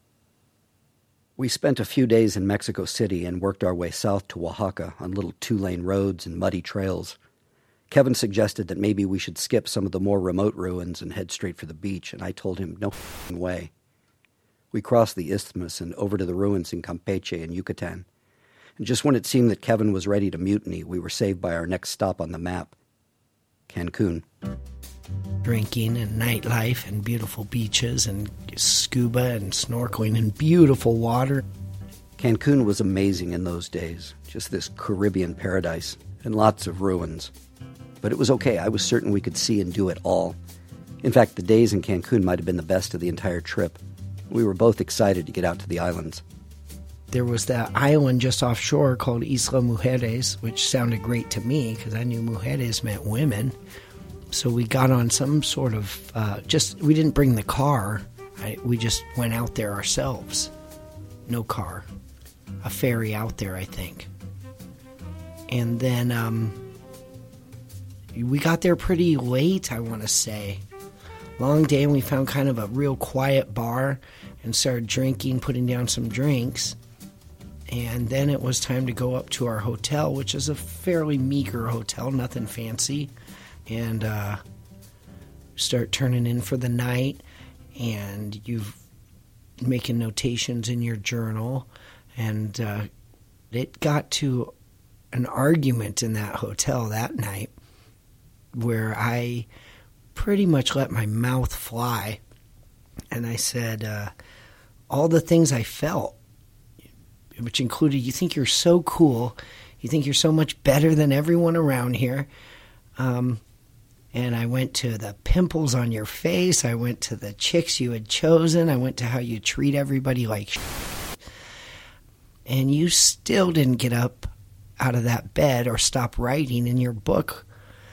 We spent a few days in Mexico City and worked our way south to Oaxaca on little two-lane roads and muddy trails. Kevin suggested that maybe we should skip some of the more remote ruins and head straight for the beach, and I told him no f***ing way. We crossed the isthmus and over to the ruins in Campeche and Yucatan. And just when it seemed that Kevin was ready to mutiny, we were saved by our next stop on the map, Cancun.
Drinking and nightlife and beautiful beaches and scuba and snorkeling and beautiful water.
Cancun was amazing in those days, just this Caribbean paradise and lots of ruins. But it was okay. I was certain we could see and do it all. In fact, the days in Cancun might have been the best of the entire trip. We were both excited to get out to the islands.
There was that island just offshore called Isla Mujeres, which sounded great to me because I knew mujeres meant women. So we got on some sort of, uh, just, we didn't bring the car. I, we just went out there ourselves. No car. A ferry out there, I think. And then um, we got there pretty late, I want to say. Long day, and we found kind of a real quiet bar and started drinking, putting down some drinks. And then it was time to go up to our hotel, which is a fairly meager hotel, nothing fancy. And uh, start turning in for the night, and you've making notations in your journal. And uh, it got to an argument in that hotel that night where I pretty much let my mouth fly. And I said uh, all the things I felt, which included, you think you're so cool, you think you're so much better than everyone around here. Um, and I went to the pimples on your face, I went to the chicks you had chosen, I went to how you treat everybody like shit. And you still didn't get up out of that bed or stop writing in your book.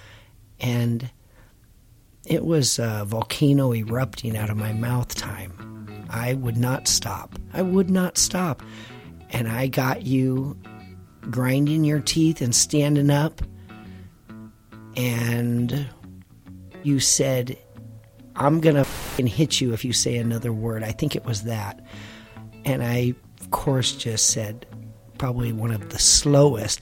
And it was a volcano erupting out of my mouth time. I would not stop. I would not stop. And I got you grinding your teeth and standing up. And you said, I'm going to f***ing hit you if you say another word. I think it was that. And I, of course, just said probably one of the slowest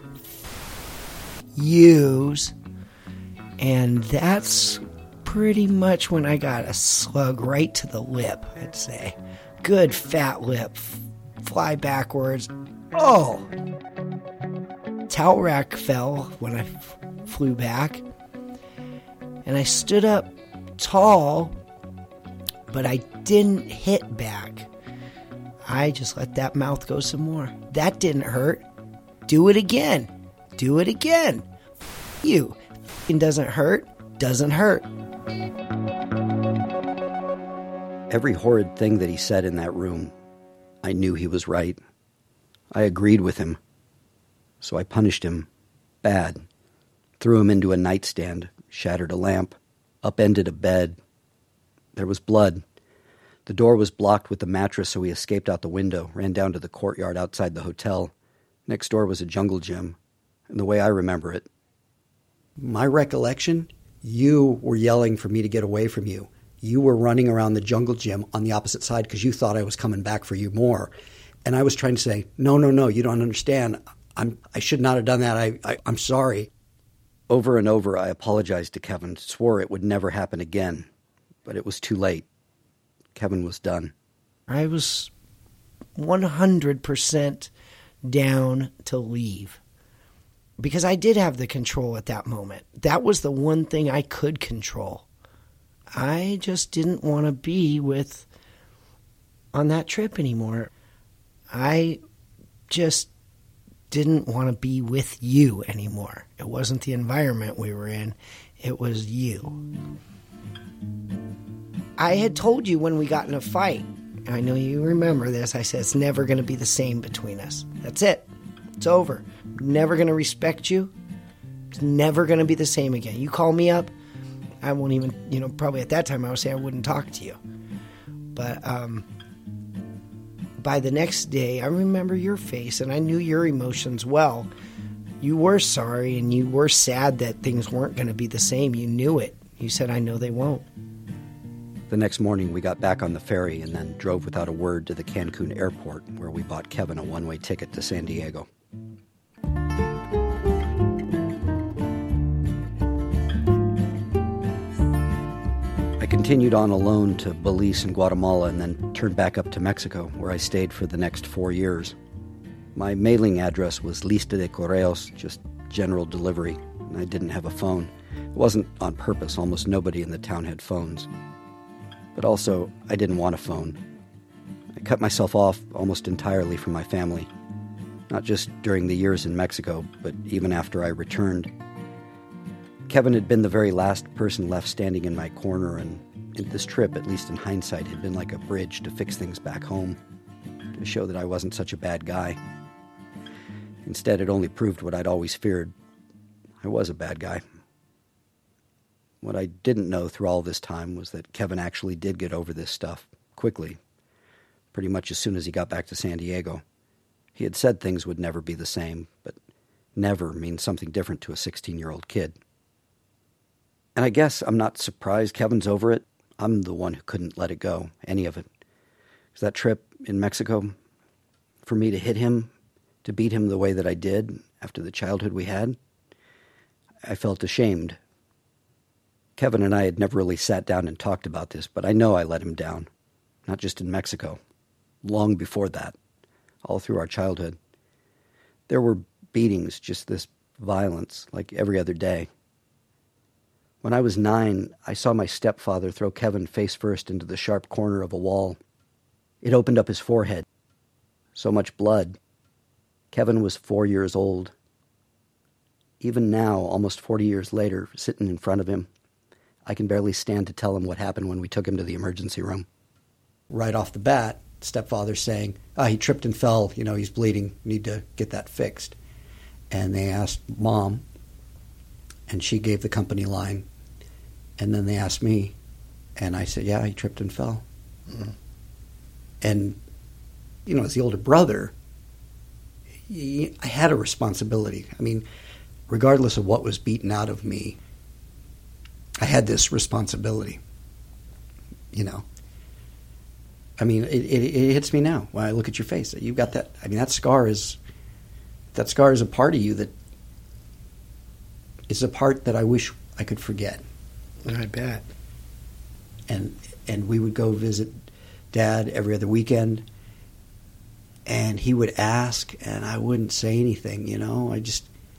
yous. And that's pretty much when I got a slug right to the lip, I'd say. Good fat lip. Fly backwards. Oh! towel rack fell when I f- flew back. And I stood up tall, but I didn't hit back. I just let that mouth go some more. That didn't hurt. Do it again. Do it again. F- you. It doesn't hurt. Doesn't hurt.
Every horrid thing that he said in that room, I knew he was right. I agreed with him. So I punished him bad. Threw him into a nightstand, shattered a lamp, upended a bed. There was blood. The door was blocked with the mattress, so he escaped out the window, ran down to the courtyard outside the hotel. Next door was a jungle gym. And the way I remember it,
my recollection, you were yelling for me to get away from you. You were running around the jungle gym on the opposite side because you thought I was coming back for you more. And I was trying to say, no, no, no, you don't understand. I'm, I should not have done that. I, I, I'm sorry.
Over and over, I apologized to Kevin, swore it would never happen again. But it was too late. Kevin was done.
I was one hundred percent down to leave. Because I did have the control at that moment. That was the one thing I could control. I just didn't want to be with on that trip anymore. I just didn't want to be with you anymore. It wasn't the environment we were in. It was you. I had told you when we got in a fight, I know you remember this, I said it's never going to be the same between us. That's it. It's over. Never going to respect you. It's never going to be the same again. You call me up, I won't even, you know, probably at that time I would say I wouldn't talk to you. But um, by the next day, I remember your face and I knew your emotions well. You were sorry and you were sad that things weren't going to be the same. You knew it. You said, I know they won't.
The next morning, we got back on the ferry and then drove without a word to the Cancun airport, where we bought Kevin a one-way ticket to San Diego. I continued on alone to Belize and Guatemala and then turned back up to Mexico, where I stayed for the next four years. My mailing address was Lista de Correos, just general delivery, and I didn't have a phone. It wasn't on purpose. Almost nobody in the town had phones. But also, I didn't want a phone. I cut myself off almost entirely from my family, not just during the years in Mexico, but even after I returned. Kevin had been the very last person left standing in my corner, and this trip, at least in hindsight, had been like a bridge to fix things back home, to show that I wasn't such a bad guy. Instead, it only proved what I'd always feared. I was a bad guy. What I didn't know through all this time was that Kevin actually did get over this stuff quickly, pretty much as soon as he got back to San Diego. He had said things would never be the same, but never means something different to a sixteen-year-old kid. And I guess I'm not surprised Kevin's over it. I'm the one who couldn't let it go, any of it. Because that trip in Mexico, for me to hit him, to beat him the way that I did after the childhood we had, I felt ashamed. Kevin and I had never really sat down and talked about this, but I know I let him down, not just in Mexico, long before that, all through our childhood. There were beatings, just this violence, like every other day. When I was nine, I saw my stepfather throw Kevin face first into the sharp corner of a wall. It opened up his forehead. So much blood. Kevin was four years old. Even now, almost forty years later, sitting in front of him, I can barely stand to tell him what happened when we took him to the emergency room.
Right off the bat, stepfather's saying, ah, he tripped and fell, you know, he's bleeding, need to get that fixed. And they asked Mom, and she gave the company line. And then they asked me, and I said, yeah, he tripped and fell. Mm-hmm. And, you know, as the older brother, I had a responsibility. I mean, regardless of what was beaten out of me, I had this responsibility, you know. I mean, it, it, it hits me now when I look at your face. You've got that. I mean, that scar is that scar is a part of you that is a part that I wish I could forget.
I bet.
And and we would go visit Dad every other weekend, and he would ask, and I wouldn't say anything. You know, I just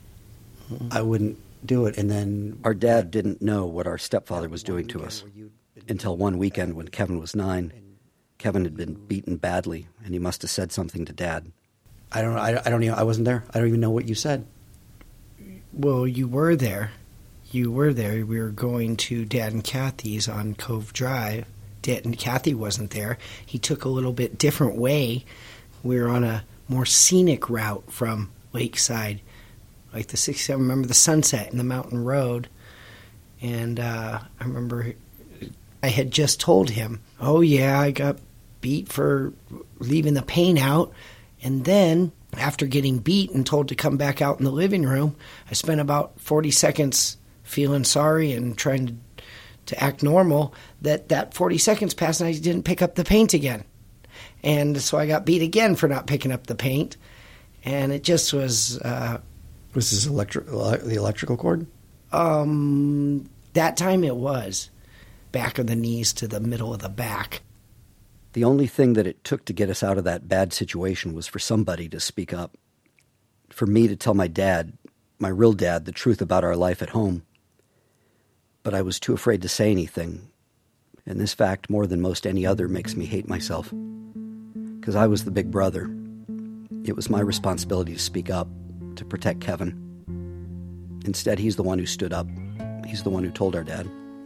I wouldn't do it. And then
our dad didn't know what our stepfather was doing to us until one weekend when Kevin was nine. Kevin had been beaten badly, and he must have said something to Dad.
I don't know. I, I don't even. I wasn't there. I don't even know what you said.
Well, you were there. You were there. We were going to Dad and Kathy's on Cove Drive. Dad and Kathy wasn't there. He took a little bit different way. We were on a more scenic route from Lakeside, like the six. I remember the sunset and the mountain road, and uh, I remember I had just told him, "Oh yeah, I got beat for leaving the paint out," and then after getting beat and told to come back out in the living room, I spent about forty seconds feeling sorry and trying to. to act normal, that that forty seconds passed and I didn't pick up the paint again. And so I got beat again for not picking up the paint. And it just was... Uh,
was this electri- the electrical cord?
Um, that time it was. Back of the knees to the middle of the back.
The only thing that it took to get us out of that bad situation was for somebody to speak up. For me to tell my dad, my real dad, the truth about our life at home. But I was too afraid to say anything, and this fact, more than most any other, makes me hate myself. Because I was the big brother. It was my responsibility to speak up, to protect Kevin. Instead, he's the one who stood up. He's the one who told our dad.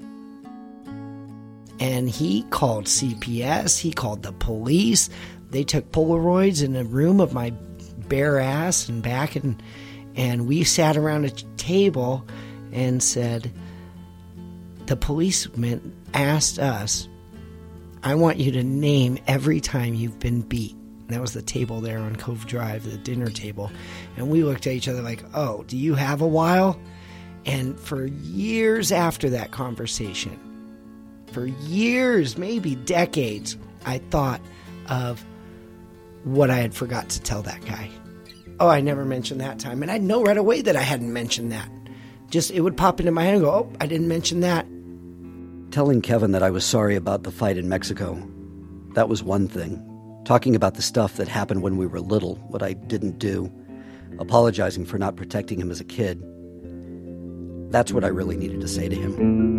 And he called C P S, he called the police. They took Polaroids in a room of my bare ass and back, and, and we sat around a table and said... The policeman asked us, I want you to name every time you've been beat. And that was the table there on Cove Drive, the dinner table. And we looked at each other like, oh, do you have a while? And for years after that conversation, for years, maybe decades, I thought of what I had forgot to tell that guy. Oh, I never mentioned that time. And I'd know right away that I hadn't mentioned that. Just, it would pop into my head and go, oh, I didn't mention that.
Telling Kevin that I was sorry about the fight in Mexico, that was one thing. Talking about the stuff that happened when we were little, what I didn't do. Apologizing for not protecting him as a kid. That's what I really needed to say to him.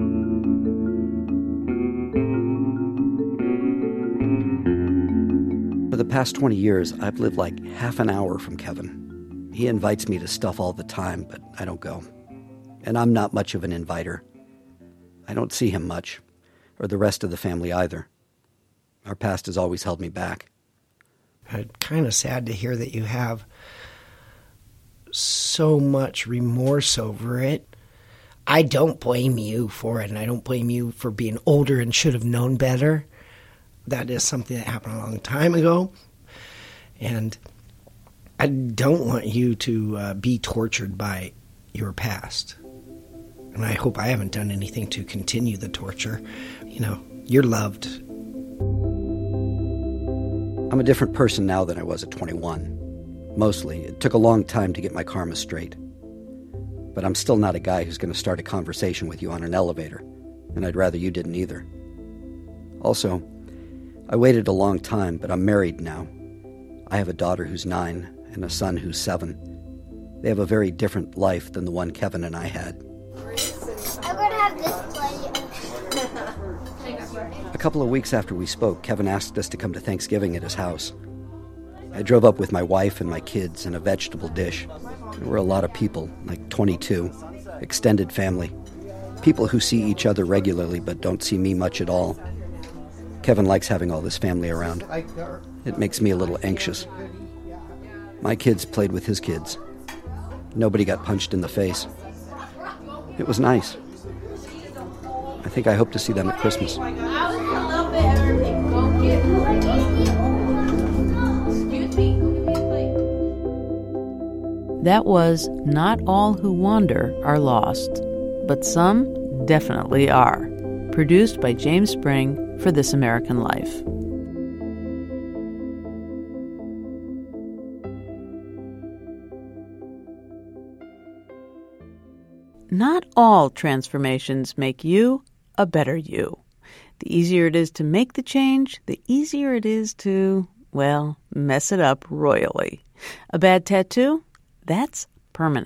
For the past twenty years, I've lived like half an hour from Kevin. He invites me to stuff all the time, but I don't go. And I'm not much of an inviter. I don't see him much, or the rest of the family either. Our past has always held me back.
I'm kind of sad to hear that you have so much remorse over it. I don't blame you for it, and I don't blame you for being older and should have known better. That is something that happened a long time ago, and I don't want you to uh, be tortured by your past. And I hope I haven't done anything to continue the torture. You know, you're loved.
I'm a different person now than I was at twenty-one. Mostly, it took a long time to get my karma straight. But I'm still not a guy who's going to start a conversation with you on an elevator, and I'd rather you didn't either. Also, I waited a long time, but I'm married now. I have a daughter who's nine and a son who's seven. They have a very different life than the one Kevin and I had.
I'm going to have this plate.
A couple of weeks after we spoke, Kevin asked us to come to Thanksgiving at his house. I drove up with my wife and my kids and a vegetable dish. There were a lot of people, like twenty-two, extended family. People who see each other regularly but don't see me much at all. Kevin likes having all this family around. It makes me a little anxious. My kids played with his kids. Nobody got punched in the face. It was nice. I think I hope to see them at Christmas.
That was Not All Who Wander Are Lost, but some definitely are. Produced by James Spring for This American Life. Not all transformations make you a better you. The easier it is to make the change, the easier it is to, well, mess it up royally. A bad tattoo? That's permanent.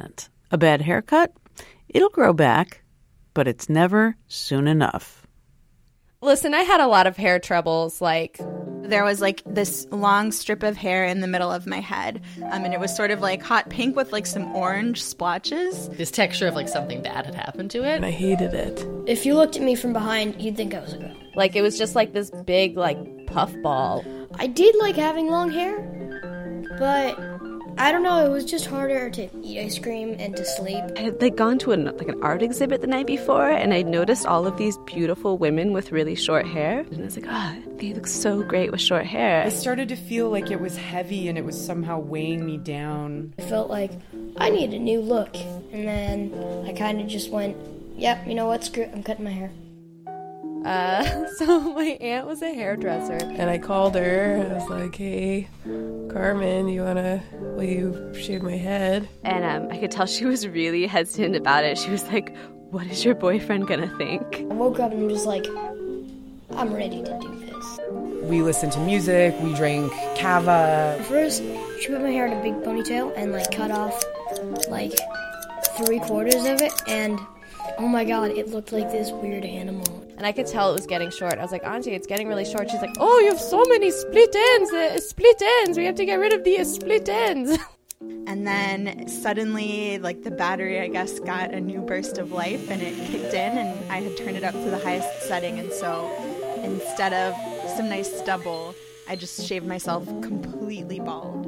A bad haircut? It'll grow back, but it's never soon enough.
Listen, I had a lot of hair troubles, like...
There was like this long strip of hair in the middle of my head, um, and it was sort of like hot pink with like some orange splotches.
This texture of like something bad had happened to it.
And I hated it.
If you looked at me from behind, you'd think I was a girl.
Like, it was just like this big, like, puff ball.
I did like having long hair, but I don't know, it was just harder to eat ice cream and to sleep.
I had like gone to an, like an art exhibit the night before, and I noticed all of these beautiful women with really short hair. And I was like, ah, oh, they look so great with short hair.
I started to feel like it was heavy and it was somehow weighing me down.
I felt like I need a new look. And then I kind of just went, yep, you know what, screw it, I'm cutting my hair.
Uh, so my aunt was a hairdresser.
And I called her. I was like, hey, Carmen, you want to, will you shave my head?
And um, I could tell she was really hesitant about it. She was like, what is your boyfriend going to think?
I woke up and was like, I'm ready to do this.
We listened to music, we drank cava.
First, she put my hair in a big ponytail and like cut off like three quarters of it, and oh my god, it looked like this weird animal.
And I could tell it was getting short. I was like, Auntie, it's getting really short. She's like, oh, you have so many split ends. Uh, split ends. We have to get rid of the split ends.
And then suddenly, like, the battery, I guess, got a new burst of life, and it kicked in, and I had turned it up to the highest setting. And so instead of some nice stubble, I just shaved myself completely bald.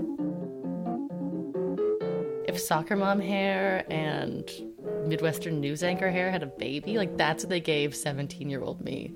If soccer mom hair and Midwestern news anchor hair had a baby, like, that's what they gave seventeen-year-old me.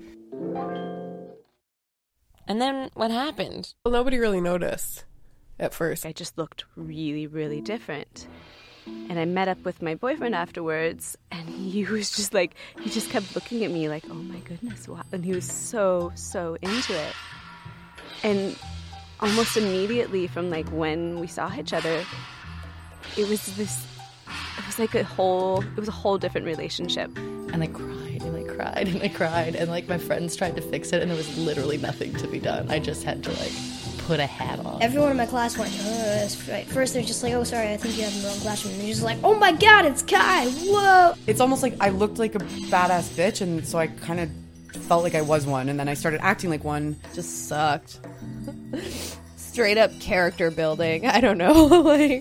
And then what happened?
Well, nobody really noticed at first.
I just looked really, really different. And I met up with my boyfriend afterwards, and he was just like, he just kept looking at me like, oh my goodness, wow. And he was so, so into it. And almost immediately from like when we saw each other, it was this, it was like a whole, it was a whole different relationship.
And I cried and I cried and I cried, and like my friends tried to fix it, and there was literally nothing to be done. I just had to like put a hat on.
Everyone in my class went, oh, that's right. First they're just like, oh, sorry, I think you have the wrong classroom. And they're just like, oh my god, it's Kai, whoa.
It's almost like I looked like a badass bitch, and so I kind of felt like I was one, and then I started acting like one.
Just sucked. Straight up character building. I don't know. like...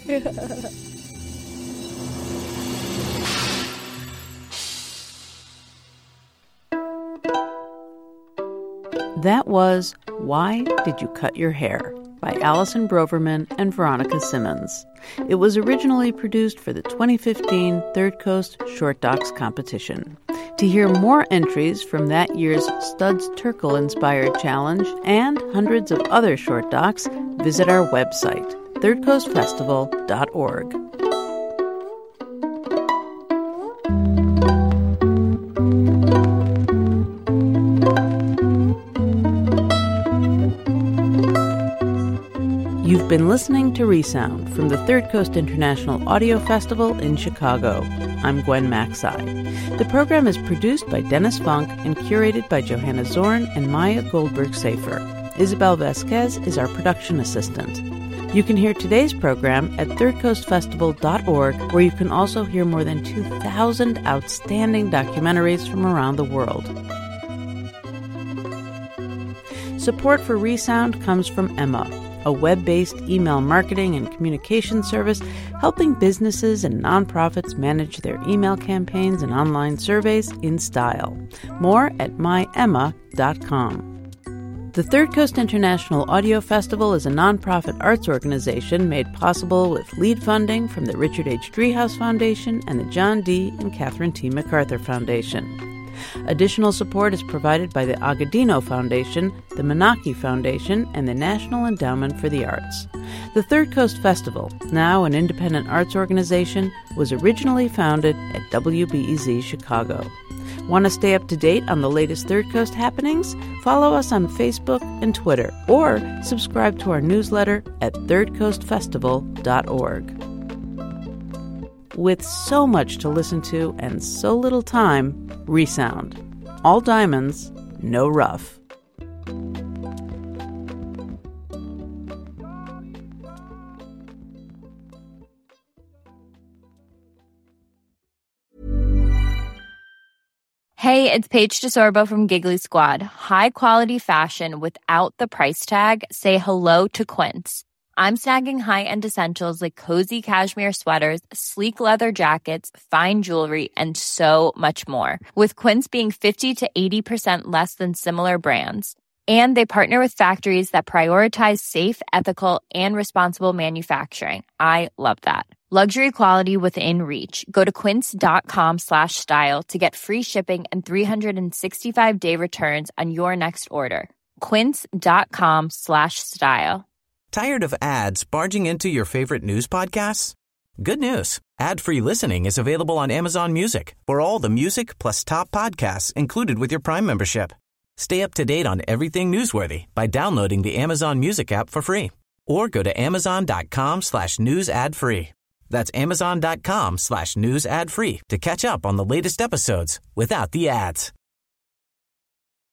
That was Why Did You Cut Your Hair? By Allison Broverman and Veronica Simmons. It was originally produced for the twenty fifteen Third Coast Short Docs competition. To hear more entries from that year's Studs Terkel-inspired challenge and hundreds of other short docs, visit our website, third coast festival dot org. You've been listening to Resound from the Third Coast International Audio Festival in Chicago. I'm Gwen Macsai. The program is produced by Dennis Funk and curated by Johanna Zorn and Maya Goldberg-Safer. Isabel Vasquez is our production assistant. You can hear today's program at third coast festival dot org, where you can also hear more than two thousand outstanding documentaries from around the world. Support for Resound comes from Emma, a web-based email marketing and communication service helping businesses and nonprofits manage their email campaigns and online surveys in style. More at my emma dot com. The Third Coast International Audio Festival is a nonprofit arts organization made possible with lead funding from the Richard H. Driehaus Foundation and the John D. and Catherine T. MacArthur Foundation. Additional support is provided by the Agudino Foundation, the Menaki Foundation, and the National Endowment for the Arts. The Third Coast Festival, now an independent arts organization, was originally founded at W B E Z Chicago. Want to stay up to date on the latest Third Coast happenings? Follow us on Facebook and Twitter, or subscribe to our newsletter at third coast festival dot org. With so much to listen to and so little time, Resound. All diamonds, no rough.
Hey, it's Paige DeSorbo from Giggly Squad. High quality fashion without the price tag. Say hello to Quince. I'm snagging high-end essentials like cozy cashmere sweaters, sleek leather jackets, fine jewelry, and so much more. With Quince being fifty to eighty percent less than similar brands. And they partner with factories that prioritize safe, ethical, and responsible manufacturing. I love that. Luxury quality within reach. Go to quince.com slash style to get free shipping and three sixty-five day returns on your next order. Quince.com slash style.
Tired of ads barging into your favorite news podcasts? Good news. Ad-free listening is available on Amazon Music for all the music plus top podcasts included with your Prime membership. Stay up to date on everything newsworthy by downloading the Amazon Music app for free or go to amazon.com slash news ad free. That's amazon.com slash news ad free to catch up on the latest episodes without the ads.